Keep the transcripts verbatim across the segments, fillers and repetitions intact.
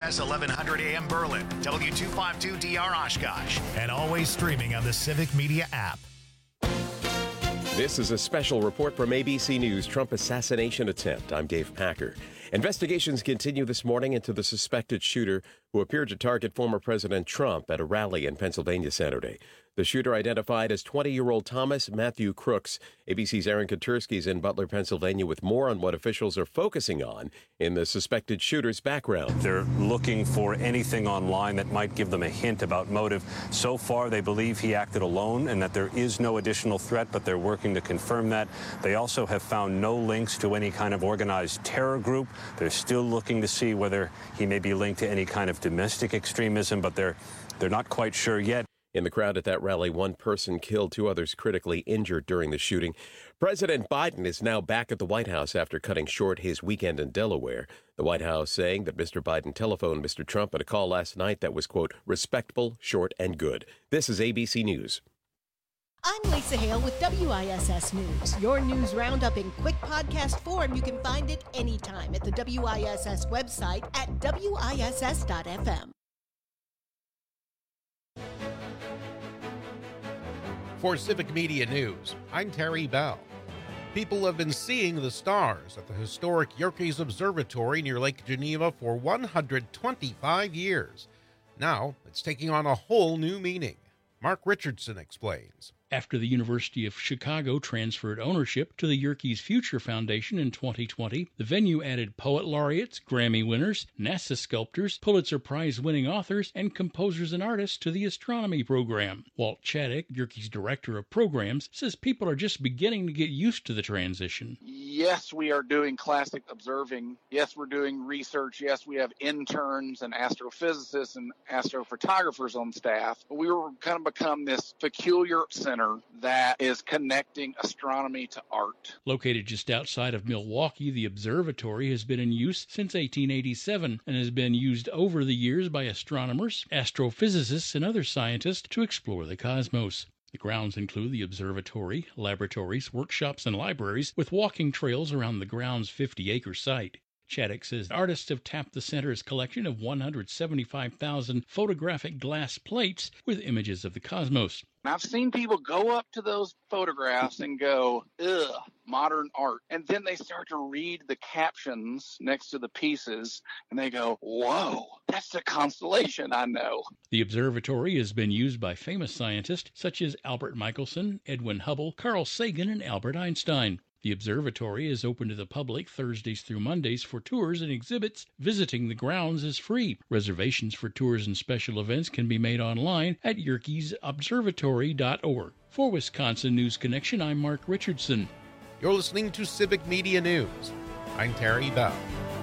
S eleven hundred A M Berlin, W two fifty-two D R Oshkosh, and always streaming on the Civic Media app. This is a special report from A B C News Trump assassination attempt. I'm Dave Packer. Investigations continue this morning into the suspected shooter who appeared to target former President Trump at a rally in Pennsylvania Saturday. The shooter, identified as twenty-year-old Thomas Matthew Crooks. A B C's Aaron Katersky is in Butler, Pennsylvania, with more on what officials are focusing on in the suspected shooter's background. They're looking for anything online that might give them a hint about motive. So far, they believe he acted alone and that there is no additional threat, but they're working to confirm that. They also have found no links to any kind of organized terror group. They're still looking to see whether he may be linked to any kind of domestic extremism, but they're they're not quite sure yet. In the crowd at that rally, one person killed, two others critically injured during the shooting. President Biden is now back at the White House after cutting short his weekend in Delaware. The White House saying that Mister Biden telephoned Mister Trump at a call last night that was, quote, respectful, short, and good. This is A B C News. I'm Lisa Hale with W I S S News. Your news roundup in quick podcast form. You can find it anytime at the W I S S website at W I S S dot F M. For Civic Media News, I'm Terry Bell. People have been seeing the stars at the historic Yerkes Observatory near Lake Geneva for one hundred twenty-five years. Now, it's taking on a whole new meaning. Mark Richardson explains. After the University of Chicago transferred ownership to the Yerkes Future Foundation in twenty twenty, the venue added poet laureates, Grammy winners, NASA sculptors, Pulitzer Prize-winning authors, and composers and artists to the astronomy program. Walt Chaddick, Yerkes Director of Programs, says people are just beginning to get used to the transition. Yes, we are doing classic observing. Yes, we're doing research. Yes, we have interns and astrophysicists and astrophotographers on staff. But we were kind of become this peculiar center that is connecting astronomy to art. Located just outside of Milwaukee, the observatory has been in use since eighteen eighty-seven and has been used over the years by astronomers, astrophysicists, and other scientists to explore the cosmos. The grounds include the observatory, laboratories, workshops, and libraries, with walking trails around the ground's fifty-acre site. Chaddick says artists have tapped the center's collection of one hundred seventy-five thousand photographic glass plates with images of the cosmos. I've seen people go up to those photographs and go, ugh, modern art. And then they start to read the captions next to the pieces, and they go, whoa, that's the constellation I know. The observatory has been used by famous scientists such as Albert Michelson, Edwin Hubble, Carl Sagan, and Albert Einstein. The observatory is open to the public Thursdays through Mondays for tours and exhibits. Visiting the grounds is free. Reservations for tours and special events can be made online at yerkes observatory dot org. For Wisconsin News Connection, I'm Mark Richardson. You're listening to Civic Media News. I'm Terry Bell.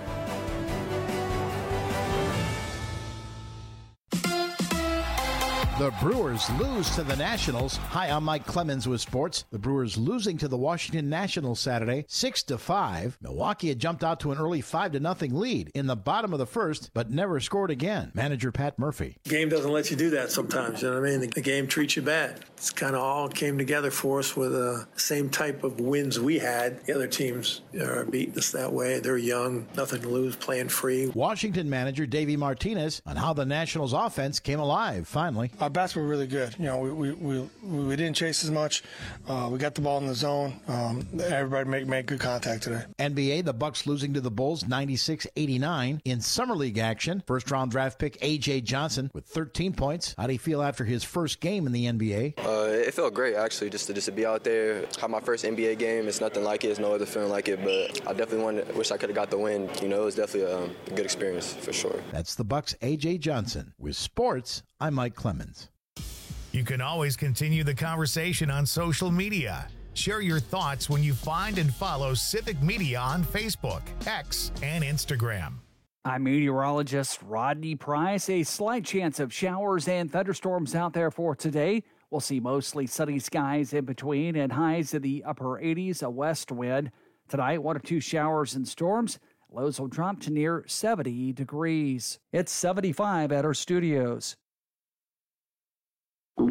The Brewers lose to the Nationals. Hi, I'm Mike Clemens with sports. The Brewers losing to the Washington Nationals Saturday, six to five. Milwaukee had jumped out to an early five to nothing lead in the bottom of the first, but never scored again. Manager Pat Murphy. The game doesn't let you do that sometimes, you know what I mean? The, the game treats you bad. It's kind of all came together for us with the same type of wins we had. The other teams are beating us that way. They're young, nothing to lose, playing free. Washington manager Davey Martinez on how the Nationals offense came alive, finally. Our bats were really good. You know, we we, we, we didn't chase as much. Uh, we got the ball in the zone. Um, everybody made, made good contact today. N B A, the Bucks losing to the Bulls ninety-six eighty-nine. In Summer League action, first-round draft pick A J Johnson with thirteen points. How do you feel after his first game in the N B A? Uh, it felt great, actually, just to just to be out there. Have my first N B A game. It's nothing like it. It's no other feeling like it, but I definitely wanted, wish I could have got the win. You know, it was definitely a, a good experience for sure. That's the Bucks' A J Johnson. With sports, I'm Mike Clemens. You can always continue the conversation on social media. Share your thoughts when you find and follow Civic Media on Facebook, X, and Instagram. I'm meteorologist Rodney Price. A slight chance of showers and thunderstorms out there for today. We'll see mostly sunny skies in between and highs in the upper eighties, a west wind. Tonight, one or two showers and storms. Lows will drop to near seventy degrees. It's seventy-five at our studios.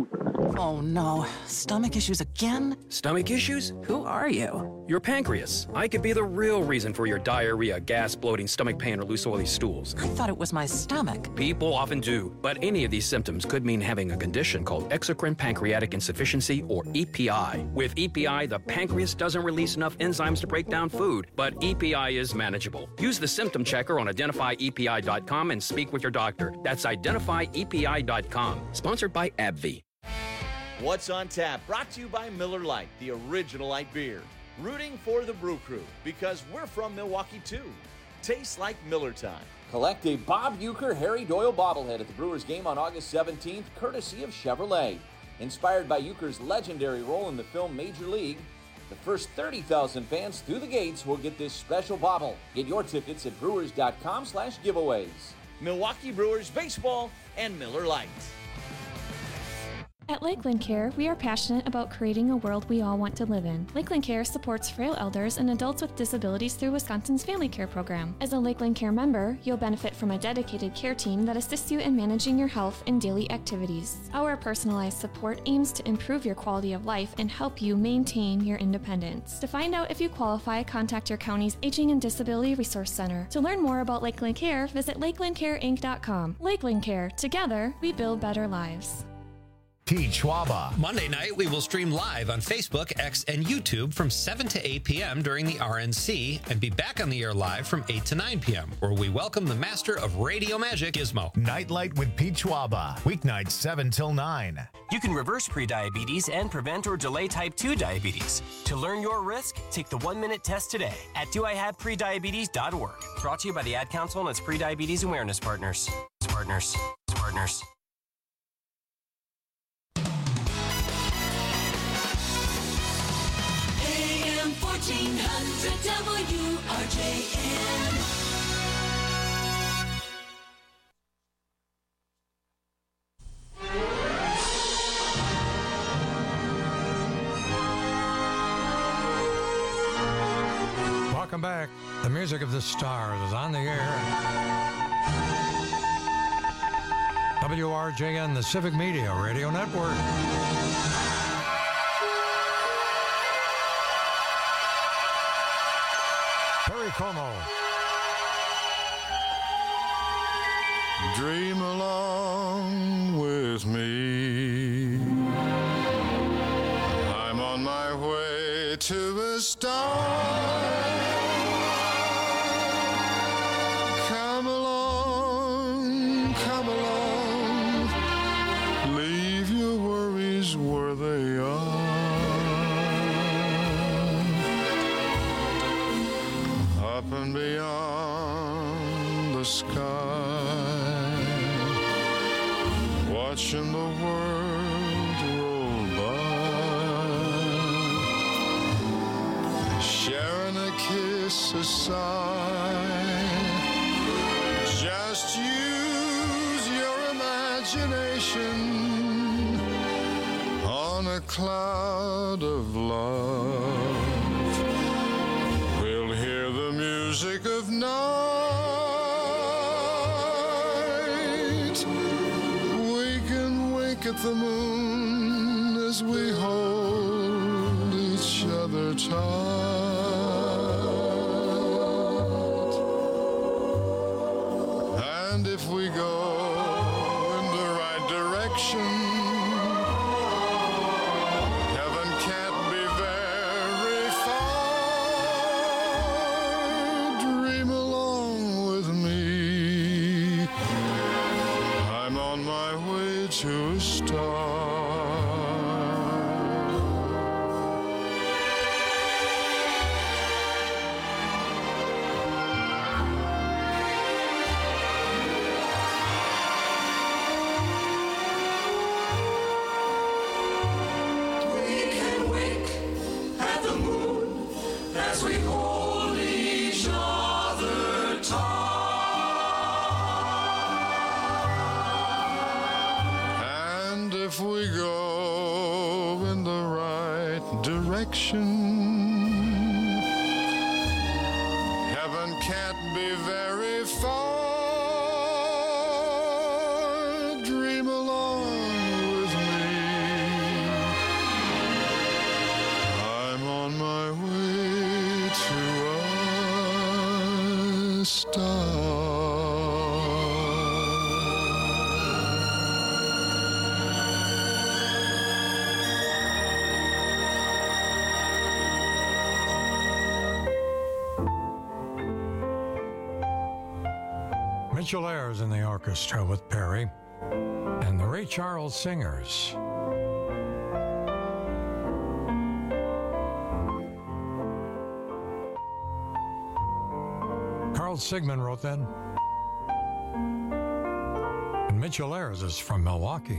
Oh no, stomach issues again? Stomach issues? Who are you? Your pancreas. I could be the real reason for your diarrhea, gas, bloating, stomach pain, or loose oily stools. I thought it was my stomach. People often do, but any of these symptoms could mean having a condition called exocrine pancreatic insufficiency, or E P I. With E P I, the pancreas doesn't release enough enzymes to break down food, but E P I is manageable. Use the symptom checker on identify E P I dot com and speak with your doctor. That's identify E P I dot com. Sponsored by AbbVie. What's on Tap, brought to you by Miller Lite, the original light beer. Rooting for the Brew Crew, because we're from Milwaukee too. Tastes like Miller time. Collect a Bob Uecker Harry Doyle bobblehead at the Brewers game on August seventeenth, courtesy of Chevrolet. Inspired by Uecker's legendary role in the film Major League, the first thirty thousand fans through the gates will get this special bobble. Get your tickets at brewers dot com slash giveaways. Milwaukee Brewers baseball and Miller Lite. At Lakeland Care, we are passionate about creating a world we all want to live in. Lakeland Care supports frail elders and adults with disabilities through Wisconsin's Family Care program. As a Lakeland Care member, you'll benefit from a dedicated care team that assists you in managing your health and daily activities. Our personalized support aims to improve your quality of life and help you maintain your independence. To find out if you qualify, contact your county's Aging and Disability Resource Center. To learn more about Lakeland Care, visit lakeland care inc dot com. Lakeland Care. Together, we build better lives. Pete Schwaba. Monday night, we will stream live on Facebook, X, and YouTube from seven to eight p.m. during the R N C and be back on the air live from eight to nine p.m., where we welcome the master of radio magic, Gizmo. Nightlight with Pete Schwaba. Weeknights seven till nine. You can reverse prediabetes and prevent or delay type two diabetes. To learn your risk, take the one-minute test today at do I have prediabetes dot org. Brought to you by the Ad Council and its Prediabetes Awareness Partners. Partners. Partners. fourteen hundred W R J M. Welcome back. The music of the stars is on the air. W R J N, the Civic Media Radio Network. Perry Como. Dream along with me. I'm on my way to a star. Come along, come along. Leave your worries where they are. Up and beyond the sky, watching the world roll by, sharing a kiss, a sigh. Just use your imagination on a cloud of love. Music of night, we can wink at the moon as we hold each other tight. And if we go in the right direction, heaven can't be very far. Dream along with me. I'm on my way to a star. We can wink at the moon as we hold each other tight. And if we go in the right direction, heaven can't be very far. Dream along with me. stars. Mitchell Ayers in the orchestra with Perry and the Ray Charles Singers. Carl Sigmund wrote that. And Mitchell Ayers is from Milwaukee.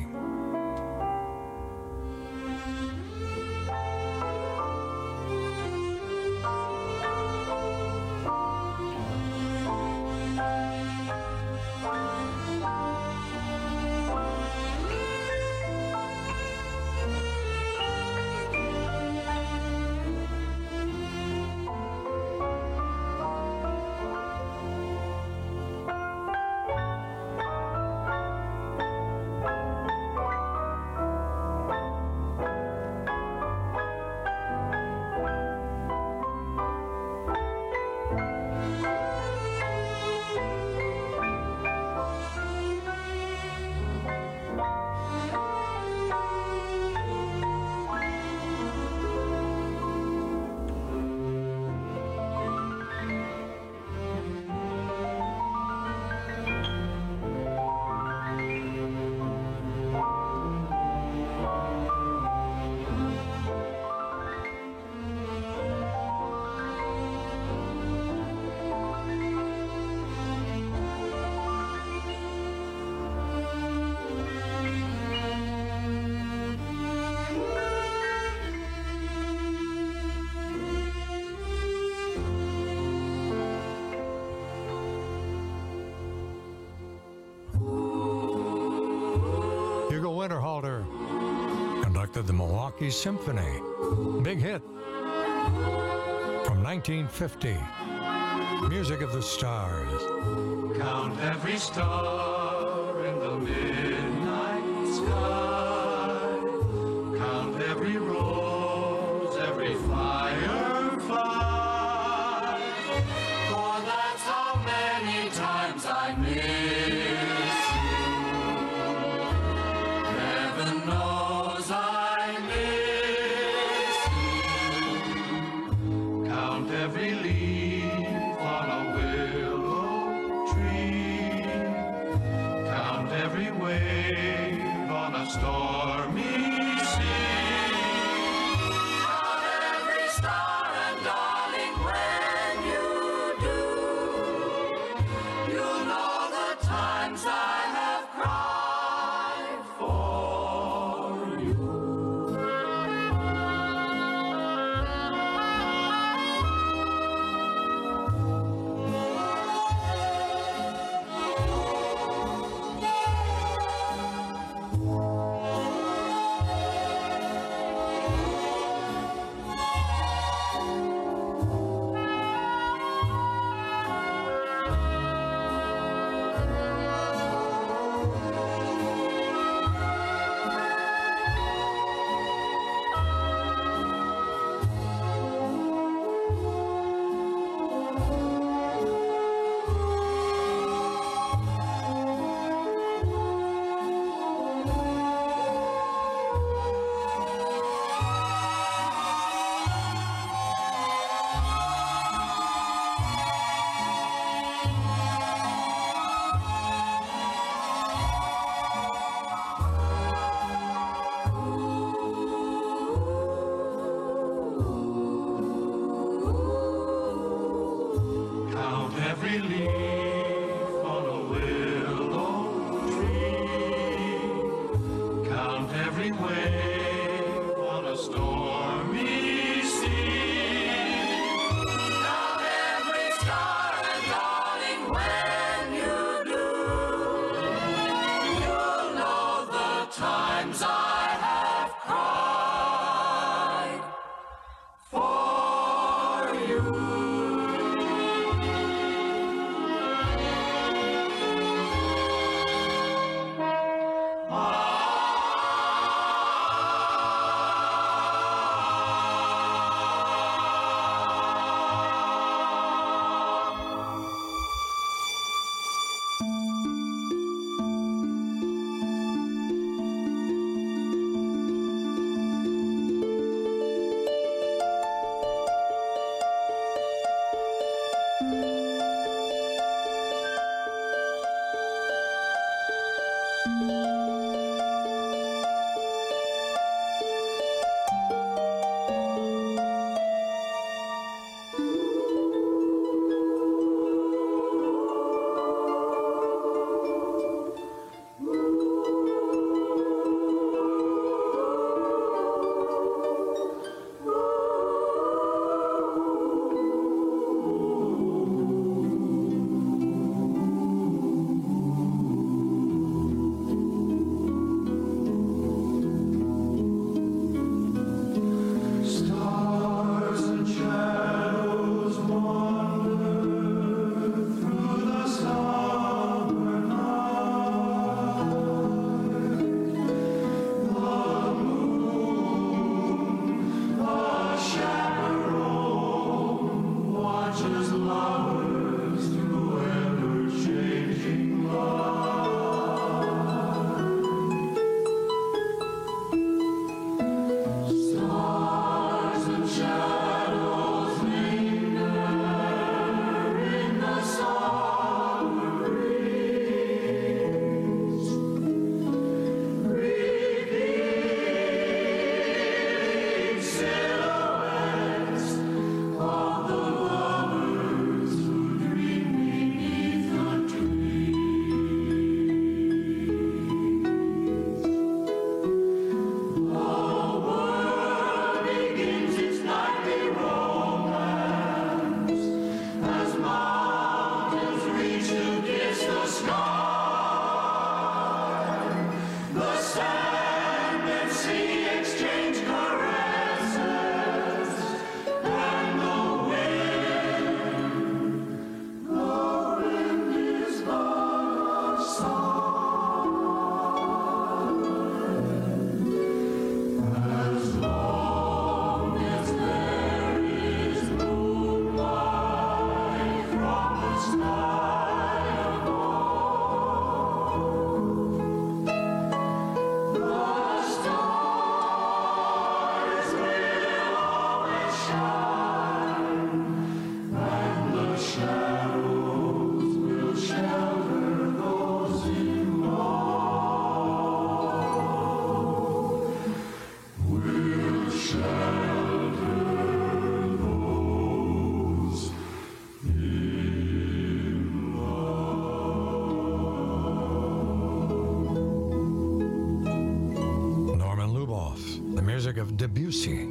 Winterhalter conducted the Milwaukee Symphony. Big hit from nineteen fifty. Music of the Stars. Count every star in the midnight sky. Count every rose, every firefly. For that's how many times I miss. Knows I miss you. Count every leaf on a willow tree. Count every wave on a stormy sea. Count every star, and darling, when you do, you'll know the times I have cried for. music of Debussy.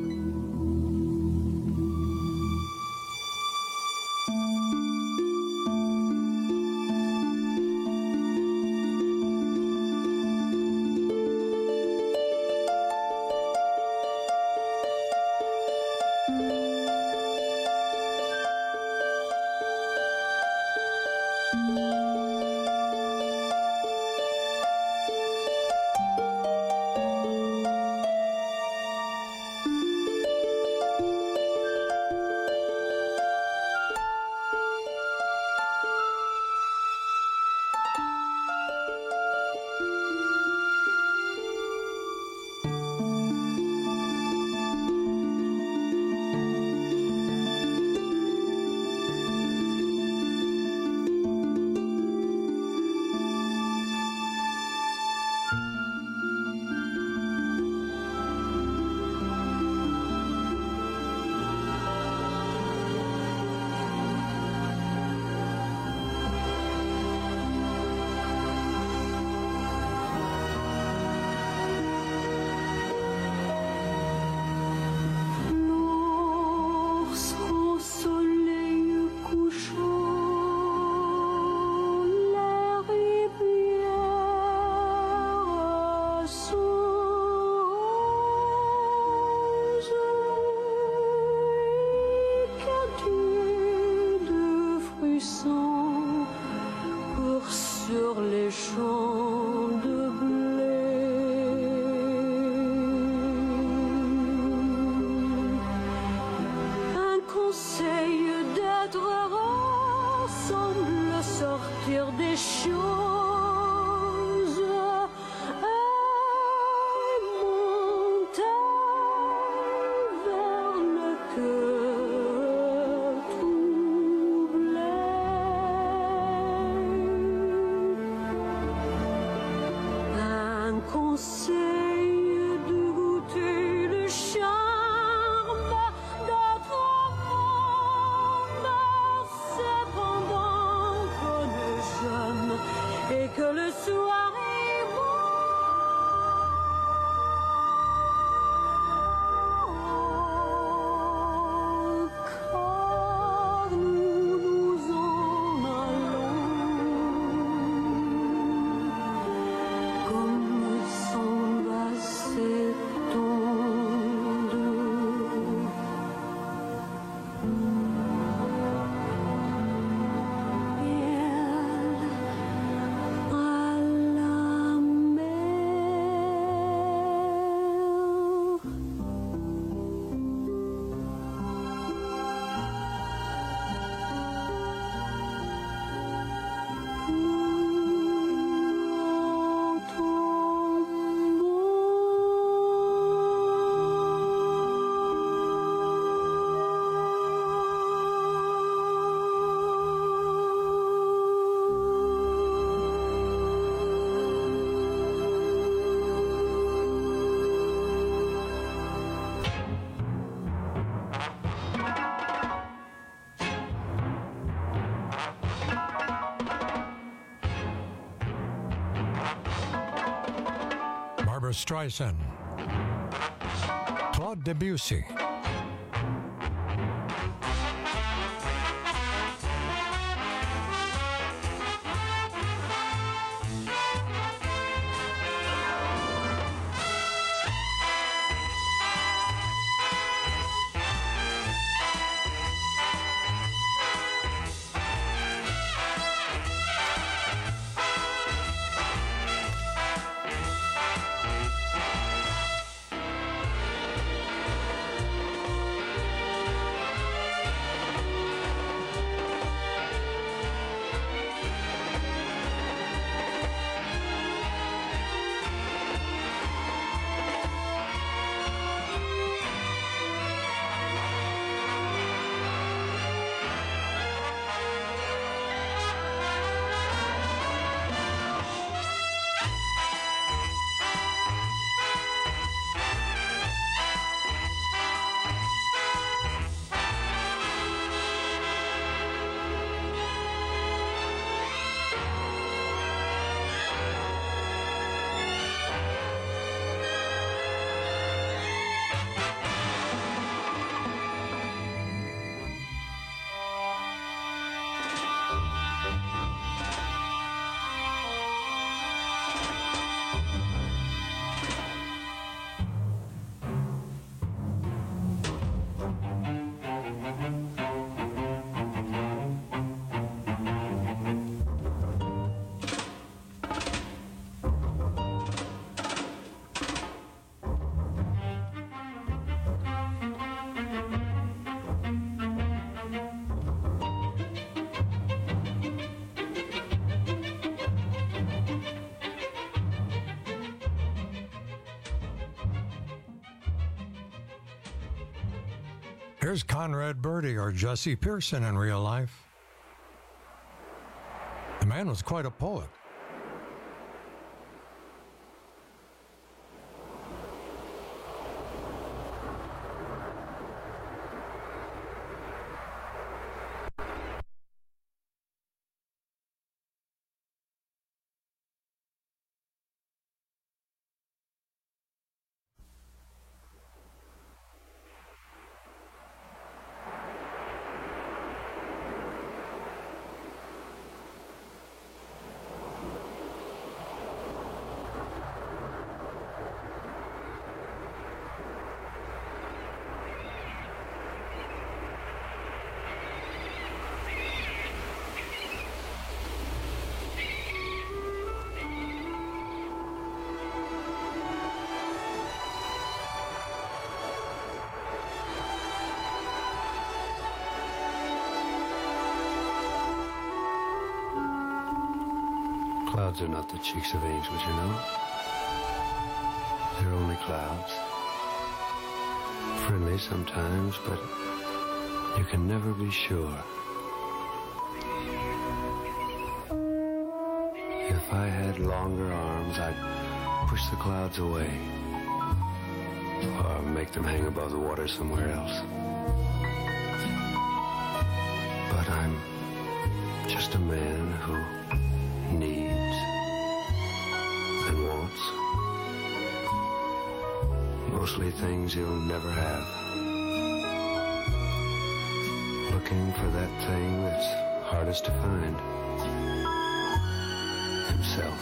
Barbra Streisand, Claude Debussy. Here's Conrad Birdie or Jesse Pearson in real life. The man was quite a poet. Clouds are not the cheeks of angels, you know. They're only clouds. Friendly sometimes, but you can never be sure. If I had longer arms, I'd push the clouds away. Or make them hang above the water somewhere else. But I'm just a man who needs and wants mostly things he'll never have. Looking for that thing that's hardest to find. Himself.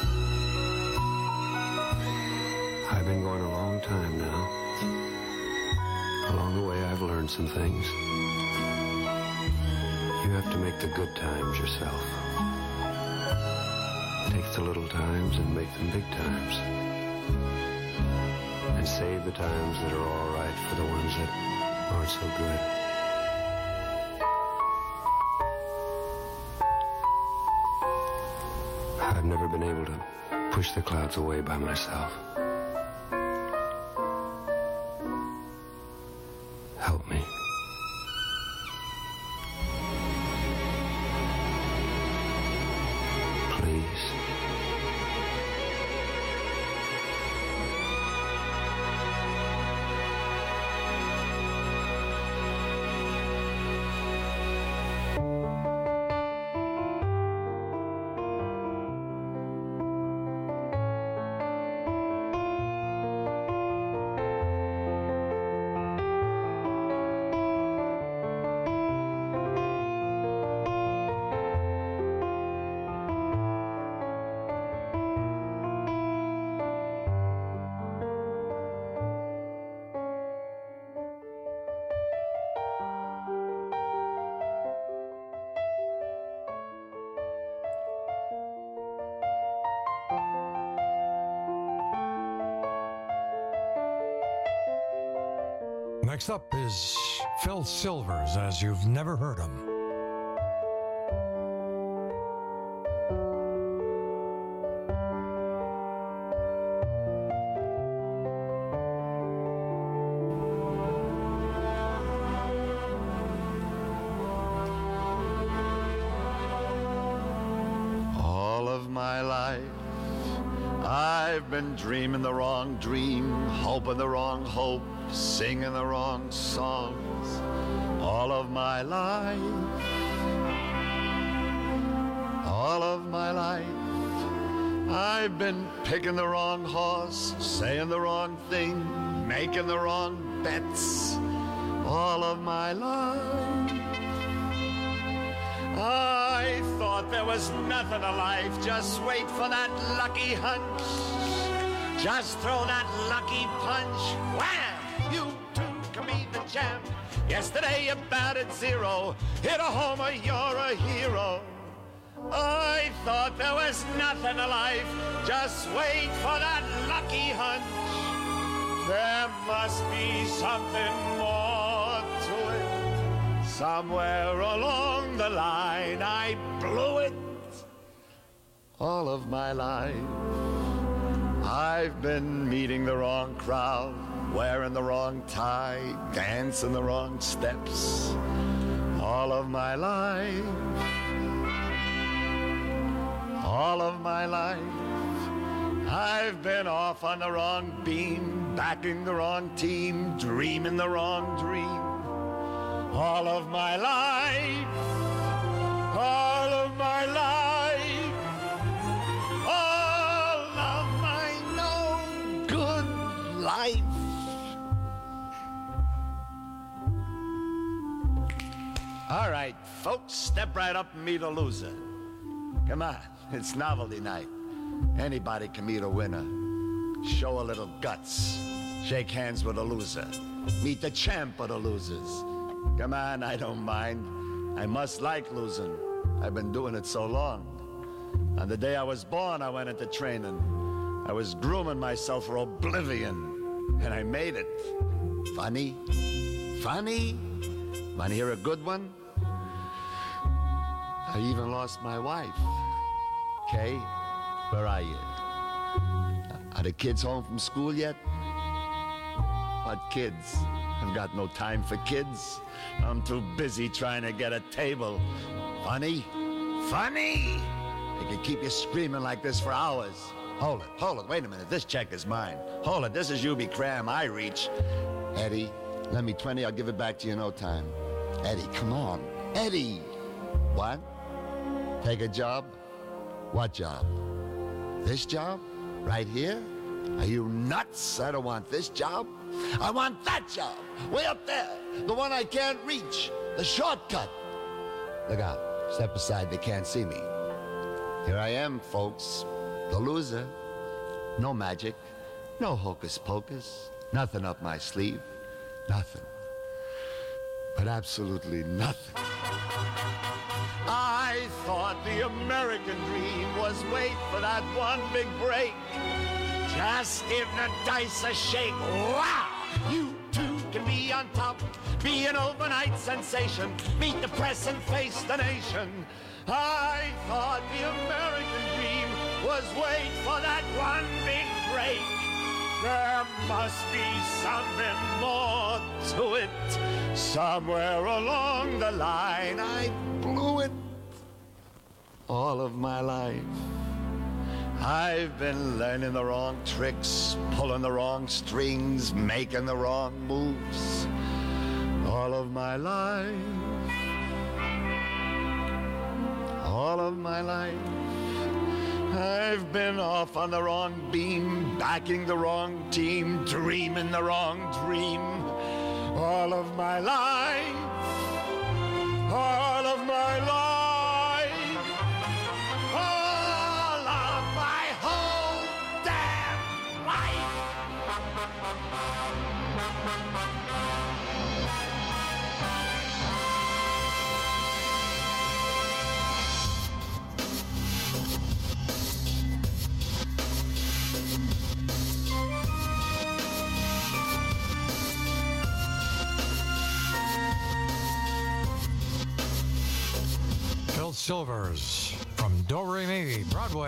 I've been going a long time now. Along the way I've learned some things. You have to make the good times yourself. Take the little times and make them big times. And save the times that are all right for the ones that aren't so good. I've never been able to push the clouds away by myself. Help me. Please. Next up is Phil Silvers, as you've never heard him. All of my life, I've been dreaming the wrong dream, hoping the wrong hope, singing the wrong songs. All of my life, all of my life, I've been picking the wrong horse, saying the wrong thing, making the wrong bets. All of my life, I thought there was nothing to life. Just wait for that lucky hunch. Just throw that lucky punch. Wham! You too can be the champ. Yesterday you batted zero. Hit a homer, you're a hero. I thought there was nothing to life. Just wait for that lucky hunch. There must be something more to it. Somewhere along the line I blew it. All of my life I've been meeting the wrong crowd, wearing the wrong tie, dancing the wrong steps all of my life. All of my life, I've been off on the wrong beam, backing the wrong team, dreaming the wrong dream. All of my life, all of my life, all of my no good life. All right, folks, step right up and meet a loser. Come on, it's novelty night. Anybody can meet a winner. Show a little guts. Shake hands with a loser. Meet the champ of the losers. Come on, I don't mind. I must like losing. I've been doing it so long. On the day I was born, I went into training. I was grooming myself for oblivion, and I made it. Funny? Funny? Want to hear a good one? I even lost my wife. Kay, where are you? Are the kids home from school yet? What kids? I've got no time for kids. I'm too busy trying to get a table. Funny? Funny? They can keep you screaming like this for hours. Hold it, hold it, wait a minute, this check is mine. Hold it, this is Ubi Cram, I reach. Eddie, lend me twenty, I'll give it back to you in no time. Eddie, come on. Eddie! What? Take a job? What job? This job? Right here? Are you nuts? I don't want this job. I want that job. Way up there. The one I can't reach. The shortcut. Look out. Step aside. They can't see me. Here I am, folks. The loser. No magic. No hocus pocus. Nothing up my sleeve. Nothing. But absolutely nothing. I thought the American dream was wait for that one big break. Just give the dice a shake. Wow! You too can be on top, be an overnight sensation, beat the press and face the nation. I thought the American dream was wait for that one big break. There must be something more to it. Somewhere along the line, I blew it all of my life. I've been learning the wrong tricks, pulling the wrong strings, making the wrong moves all of my life. All of my life. I've been off on the wrong beam, backing the wrong team, dreaming the wrong dream all of my life. All of my life. Phil Silvers from Do Re Mi, Broadway.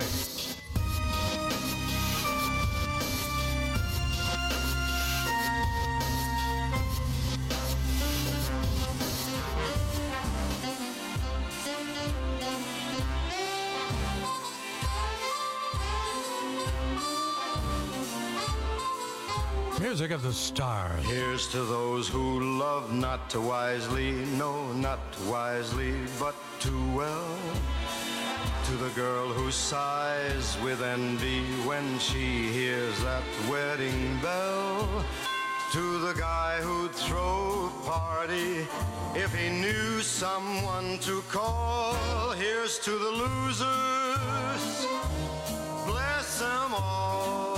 Music of the stars. Here's to those who love not too wisely, no, not too wisely, but too well. To the girl who sighs with envy when she hears that wedding bell. To the guy who'd throw a party if he knew someone to call. Here's to the losers, bless them all.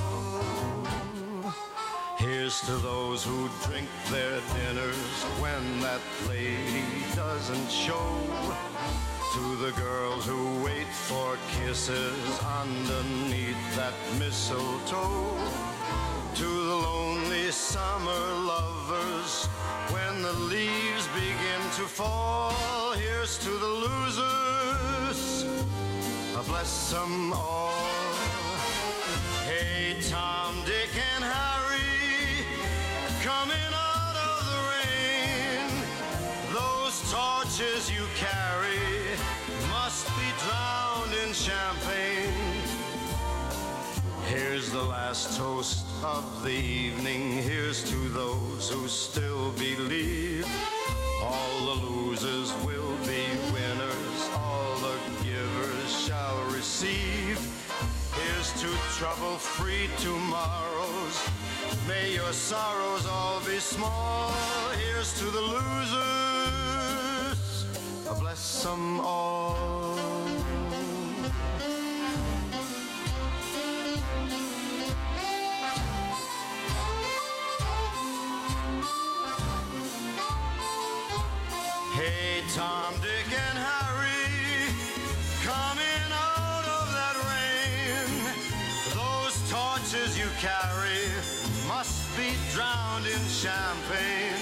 Here's to those who drink their dinners when that lady doesn't show. To the girls who wait for kisses underneath that mistletoe. To the lonely summer lovers when the leaves begin to fall. Here's to the losers, bless them all. Hey, time. torches you carry must be drowned in champagne. Here's the last toast of the evening. Here's to those who still believe. All the losers will be winners. All the givers shall receive. Here's to trouble-free tomorrows. May your sorrows all be small. Here's to the losers. Bless them all. Hey, Tom, Dick, and Harry, coming out of that rain. Those torches you carry must be drowned in champagne.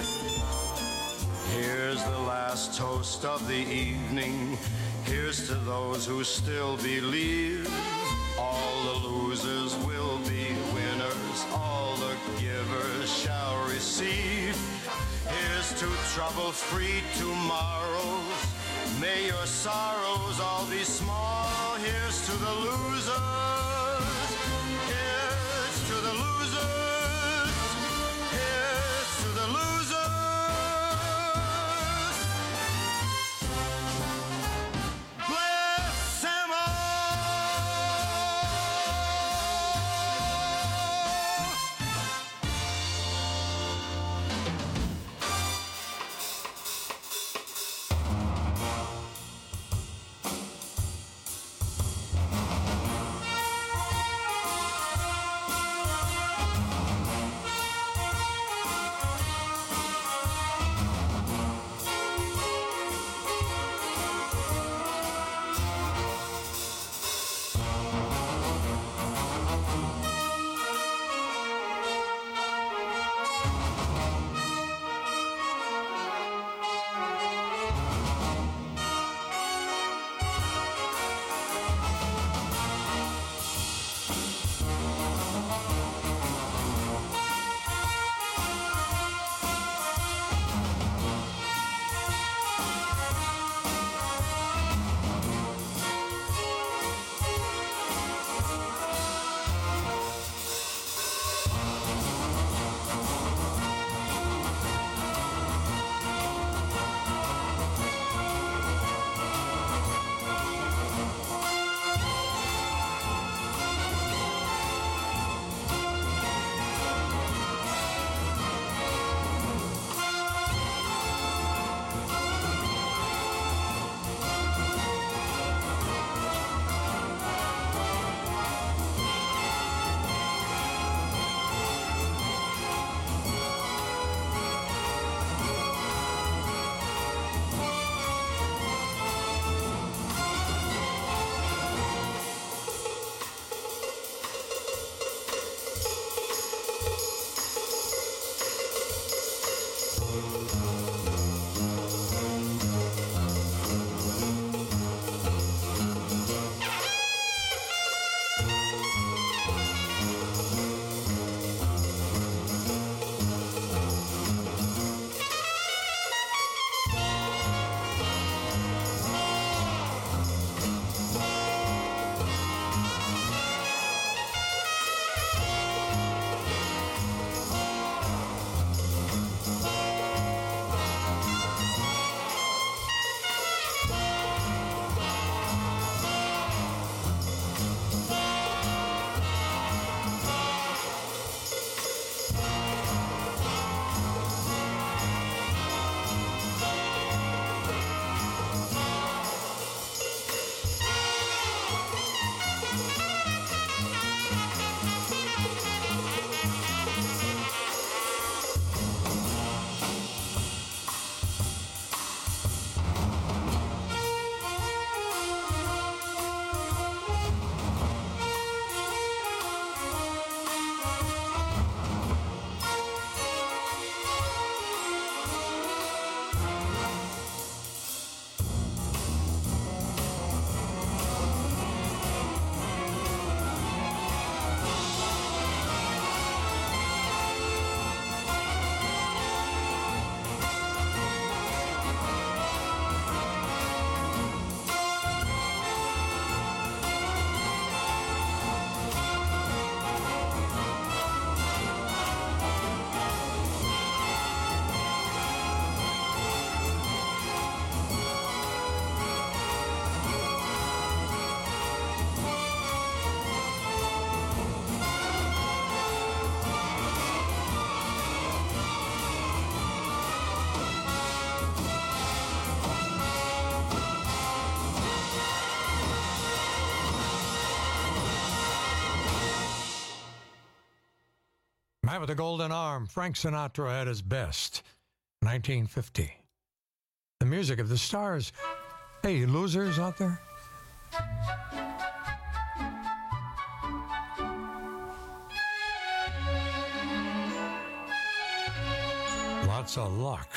Here's the last toast of the evening. Here's to those who still believe. All the losers will be winners. All the givers shall receive. Here's to trouble-free tomorrows. May your sorrows all be small. Here's to the losers. Here's to the losers. Here's to the losers. Bless them Man with the Golden Arm, Frank Sinatra at his best, nineteen fifty. The music of the stars. Hey, you losers out there? Lots of luck.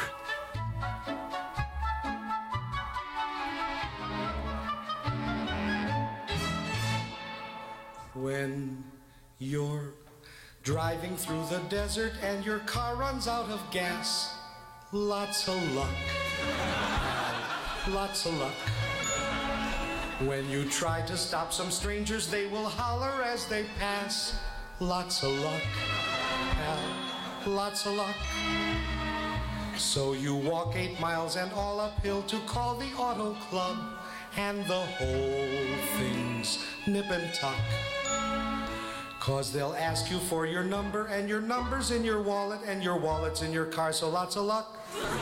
When you're driving through the desert and your car runs out of gas, lots of luck. Lots of luck. When you try to stop some strangers, they will holler as they pass. Lots of luck. Pal, lots of luck. So you walk eight miles and all uphill to call the auto club, and the whole thing's nip and tuck. Cause they'll ask you for your number, and your number's in your wallet, and your wallet's in your car, so lots of luck.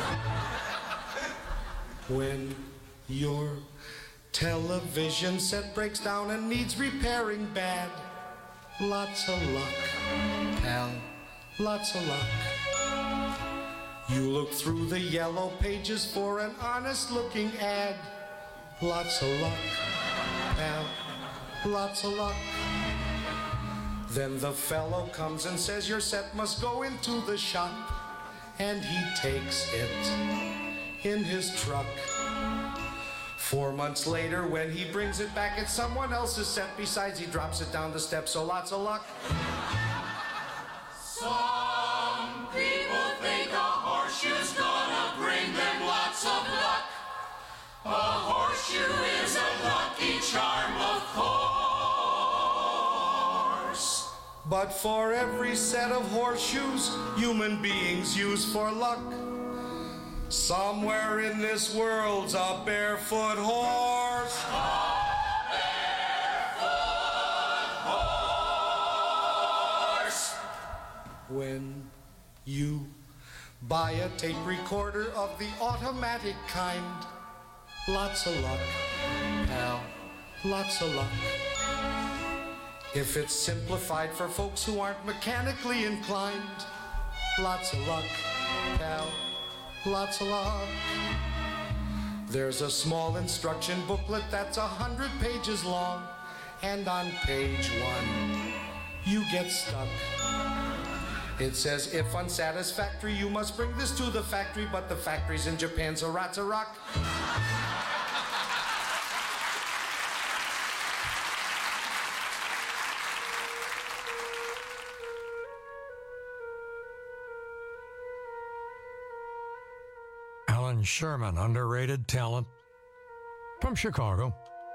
When your television set breaks down and needs repairing bad, lots of luck, pal, lots of luck. You look through the yellow pages for an honest-looking ad, lots of luck, pal, lots of luck. Then the fellow comes and says your set must go into the shop, and he takes it in his truck. Four months later, when he brings it back, it's someone else's set. Besides, he drops it down the steps, so lots of luck. Some people think a horseshoe's gonna bring them lots of luck. A horseshoe is a lucky charm, of course. But for every set of horseshoes human beings use for luck, somewhere in this world's a barefoot horse. A barefoot horse. When you buy a tape recorder of the automatic kind, lots of luck, pal, lots of luck. If it's simplified for folks who aren't mechanically inclined, lots of luck, pal, lots of luck. There's a small instruction booklet that's a hundred pages long, and on page one, you get stuck. It says, if unsatisfactory, you must bring this to the factory, but the factory's in Japan, so rats a rock. Alan Sherman, underrated talent from Chicago.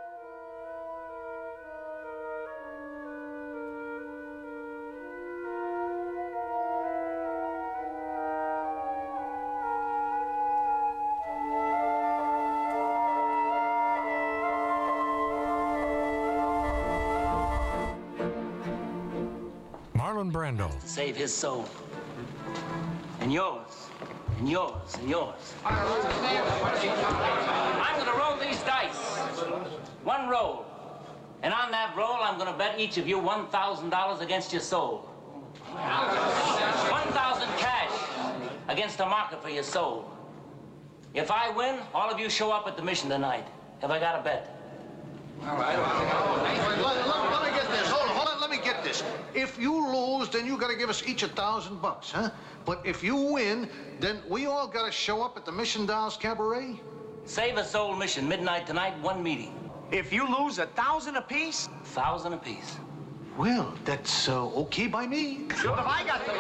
Marlon Brando. Save his soul. And yours. And yours. And yours. I'm going to roll these dice. One roll. And on that roll, I'm going to bet each of you one thousand dollars against your soul. one thousand dollars cash against a market for your soul. If I win, all of you show up at the mission tonight. Have I got a bet? All right. Let, let, let me get this. Hold on, hold on. Let me get this. If you lose, then you got to give us each a thousand bucks, huh? But if you win, then we all got to show up at the Mission Dolls Cabaret. Save a soul mission, midnight tonight, one meeting. If you lose, a thousand apiece? Thousand apiece. Well, that's uh, okay by me. Sure, if I got the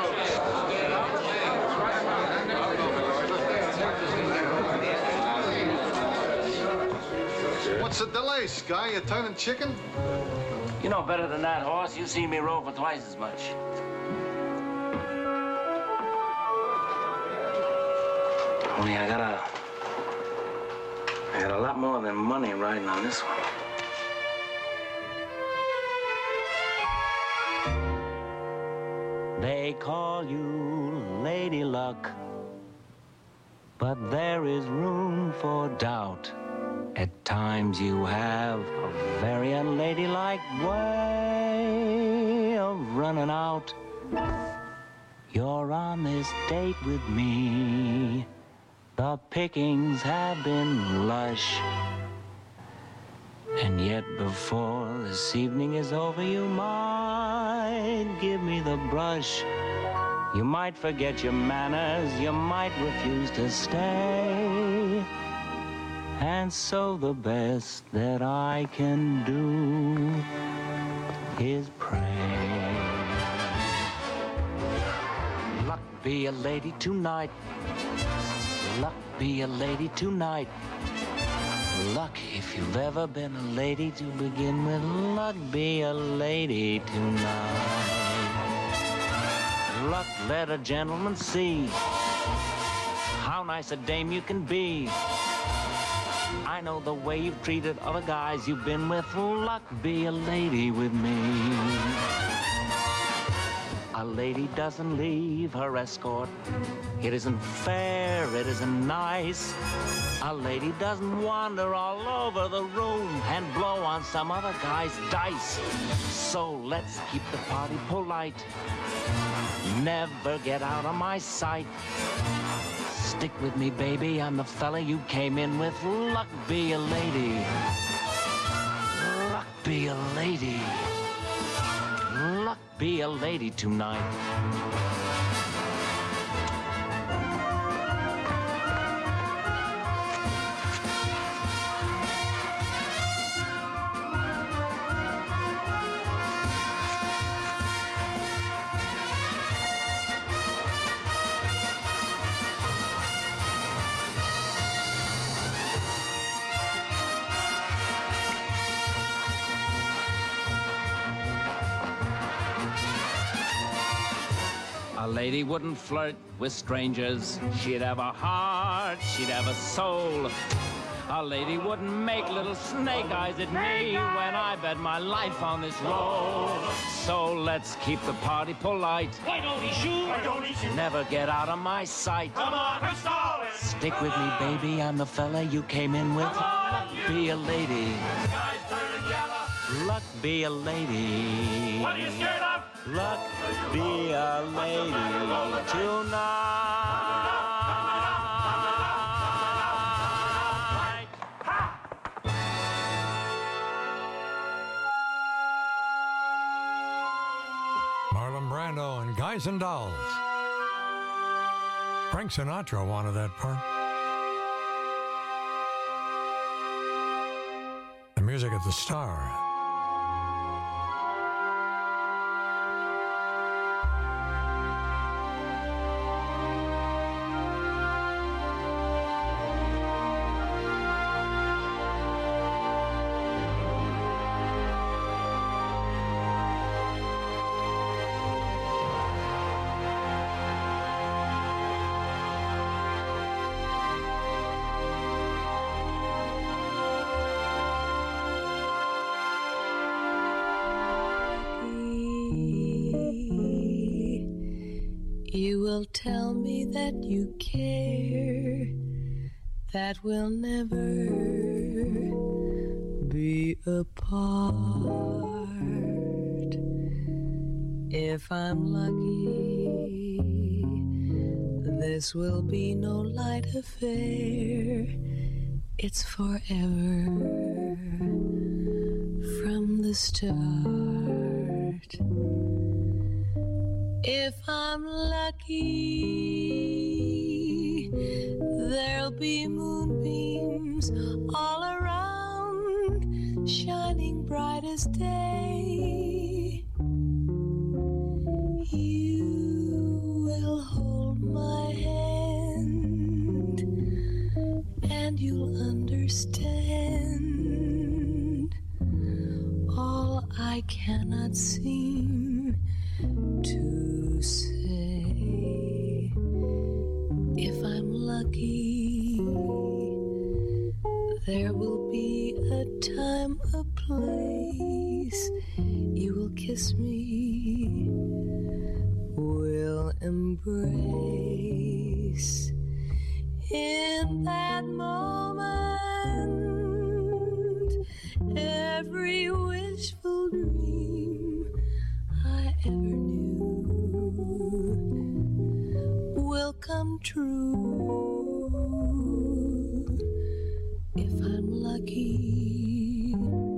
What's the delay, Sky? You turning chicken? You know better than that, horse. You see me roll for twice as much. Only I got a... I got a lot more than money riding on this one. They call you Lady Luck, but there is room for doubt. At times you have a very unladylike way of running out. you're on this date with me. The pickings have been lush. And yet before this evening is over, you might give me the brush. You might forget your manners, you might refuse to stay. And so the best that I can do is pray. Luck be a lady tonight. Luck be a lady tonight. Luck, if you've ever been a lady to begin with, luck be a lady tonight. Luck, let a gentleman see how nice a dame you can be. I know the way you've treated other guys you've been with. Luck, be a lady with me. A lady doesn't leave her escort. It isn't fair, it isn't nice. A lady doesn't wander all over the room and blow on some other guy's dice. So let's keep the party polite. Never get out of my sight. Stick with me, baby, I'm the fella you came in with. Luck be a lady. Luck be a lady. Luck be a lady tonight. A lady wouldn't flirt with strangers. She'd have a heart, she'd have a soul. A lady wouldn't make little snake eyes at me when I bet my life on this roll. So let's keep the party polite. Why don't he shoot? Why don't he shoot? Never get out of my sight. Come on, I'm stalling. Stick with me, baby, I'm the fella you came in with. Luck be a lady. Guys turning yellow. Luck be a lady. What are you scared of? Luck be a lady tonight. Marlon Brando and Guys and Dolls. Frank Sinatra wanted that part. The music of the Star. You will tell me that you care, that we'll never be apart. If I'm lucky, this will be no light affair. It's forever from the start. If I'm lucky, there'll be moonbeams all around, shining bright as day. You will hold my hand, and you'll understand all I cannot seem to say. If I'm lucky, there will be a time, a place. You will kiss me, we'll embrace. In that moment, every wishful dream I ever knew true. If I'm lucky,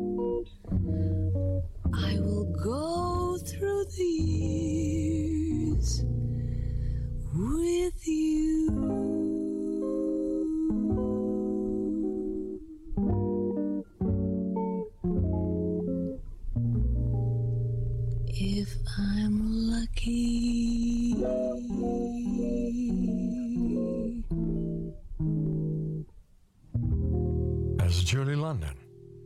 I will go through the years with you. If I'm lucky. As Julie London.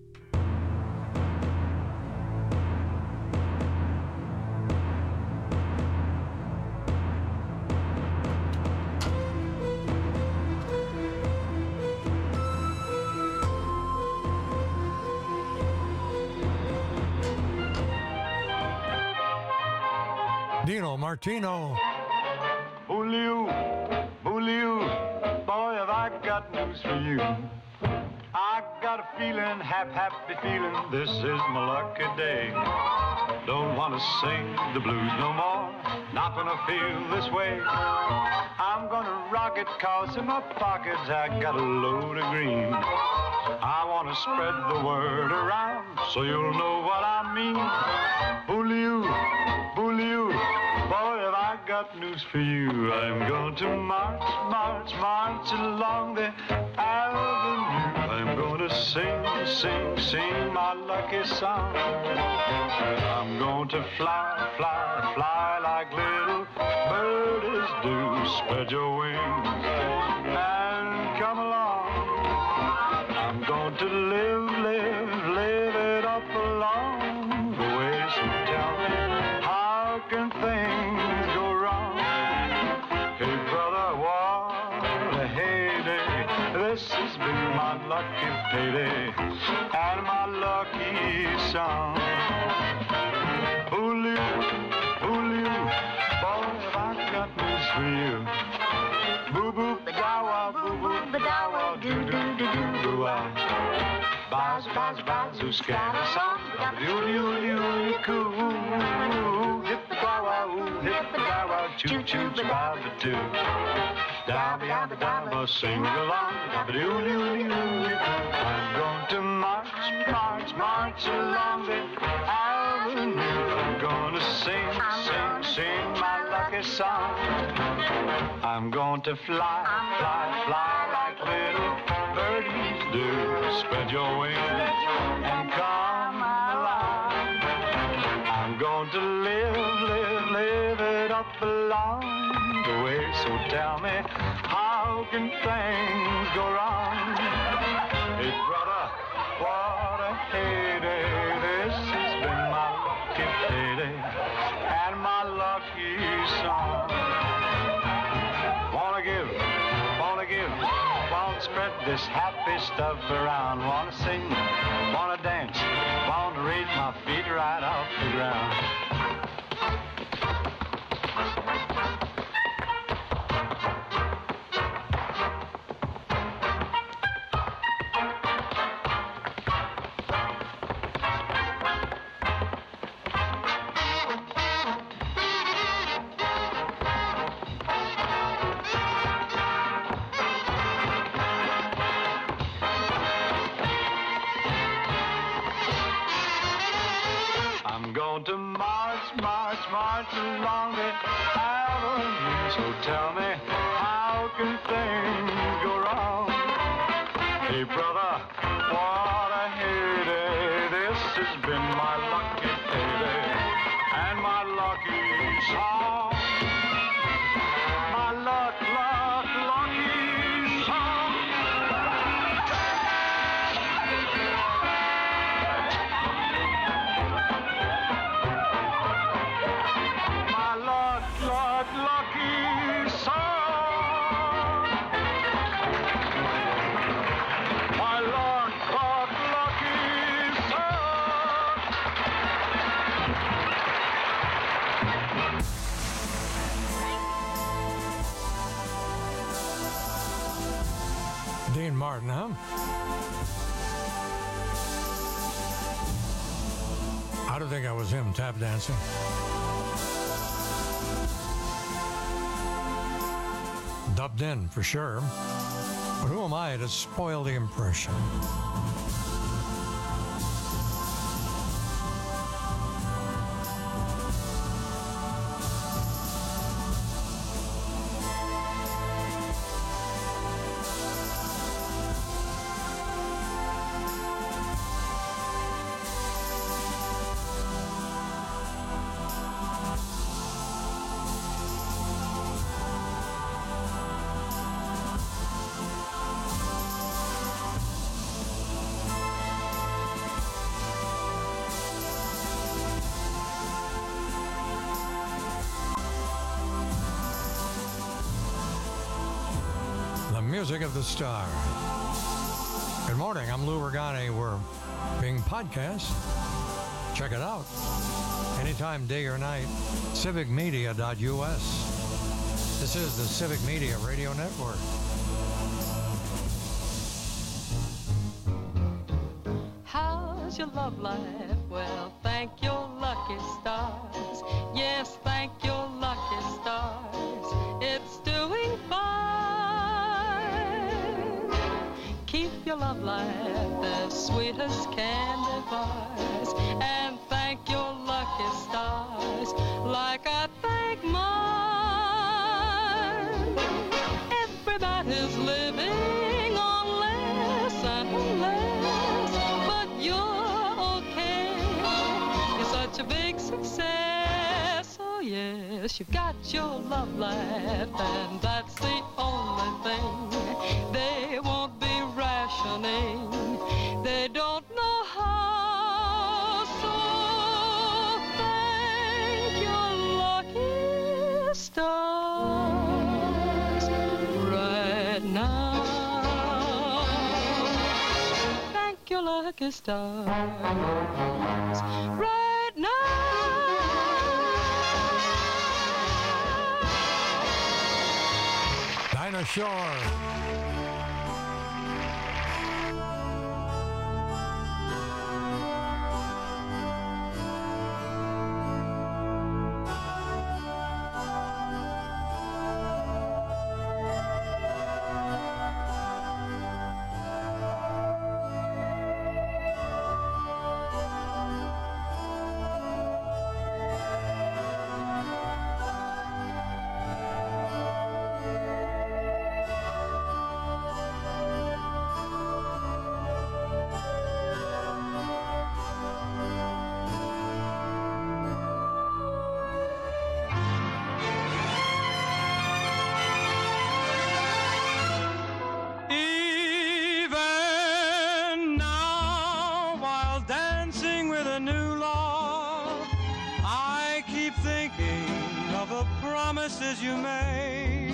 Dino Martino. Julio, Julio, boy, have I got news for you. I got a feeling, half happy feeling, this is my lucky day. Don't want to sing the blues no more, not gonna feel this way. I'm gonna rock it, cause in my pockets I got a load of green. I wanna spread the word around, so you'll know what I mean. Julio, Julio, boy, have I got news for you. I'm going to march, march, march along the avenue. I'm going to sing, sing, sing my lucky song. I'm going to fly, fly, fly like little birds do. Spread your wings and come along. I'm going to live, live, live it up along the way. So tell me, how can things go wrong? Hey, brother, what a heyday. This has been my lucky payday and my lucky song. Julio, Julio, boy, have I got news for you. Boo boo badawa, boo boo badawa, do do do do do ah. Baz baz baz, who scatter song, do do do coo. Hip dawa, hip dawa, choo choo baba doo. Dabba dabba dabba, sing along, dabba doo doo doo. I'm going to march, march, march along the avenue. I'm gonna sing, sing, sing my lucky song. I'm going to fly, fly, fly like little birdies do. Spread your wings and come alive. I'm going to live, live, live it up along the way. So tell me, how can things go wrong? Hey, brother, what a heyday. This has been my lucky payday and my lucky song. Wanna give, wanna give, wanna spread this happy stuff around. Wanna sing, wanna dance, wanna raise my feet right off the ground. To march, march, march along the avenue. So tell me, how can things go wrong? Hey, brother, what a heyday. This has been my lucky payday and my lucky song. My luck, luck, lucky song. Lucky song. My luck, luck, lucky song. Dean Martin, huh? I don't think I was him tap dancing. dubbed in for sure. But who am I to spoil the impression? Music of the Star. Good morning, I'm Lou Regani. We're being podcast. Check it out. Anytime, day or night, civic media dot U S. This is the Civic Media Radio Network. How's your love life? Well, thank your lucky stars. Yes, thank your lucky stars. It's doing fine. Keep your love life as sweet as candy bars, and thank your lucky stars like I thank mine. Everybody's living on less and less, but you're okay. You're such a big success. Oh yes, you've got your love life, and that's the only thing. They won't be rationing, they don't know how, so thank your lucky stars right now. Thank your lucky stars right now. Dinah Shore. promises you made.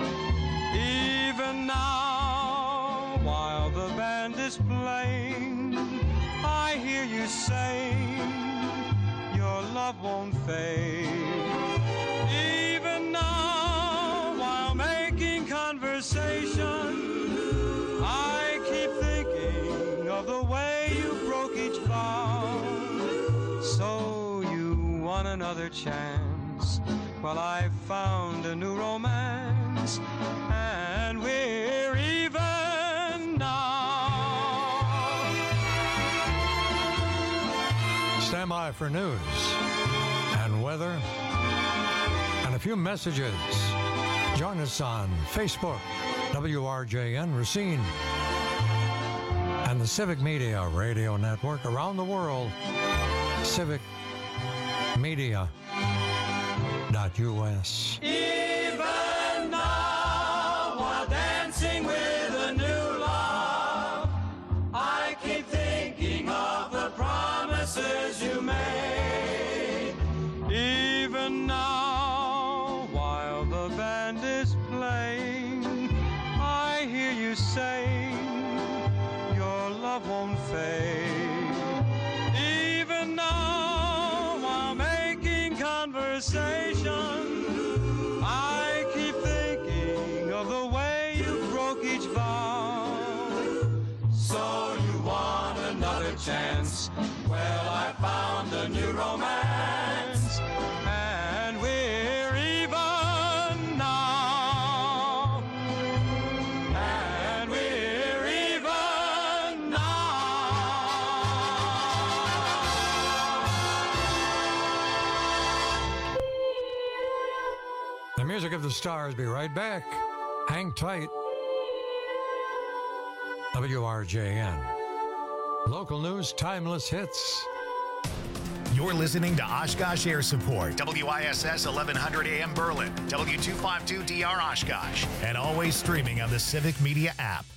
Even now, while the band is playing, I hear you saying your love won't fade. Even now, while making conversation, I keep thinking of the way you broke each vow. So you want another chance? Well, I found a new romance, and we're even now. Stand by for news and weather and a few messages. Join us on Facebook, W R J N Racine, and the Civic Media Radio Network around the world, civic media dot U S. Even now, while dancing with a new love, I keep thinking of the promises you made. Even now, while the band is playing, I hear you saying your love won't fade. Even now, while making conversation, I keep thinking of the way you broke each vow. So you want another chance? Well, I found a new romance, and we're even now. The music of the stars. Be right back. Hang tight. W R J N. Local news, timeless hits. You're listening to Oshkosh Air Support, W I S S eleven hundred A M Berlin, W two fifty-two D R Oshkosh, and always streaming on the Civic Media app.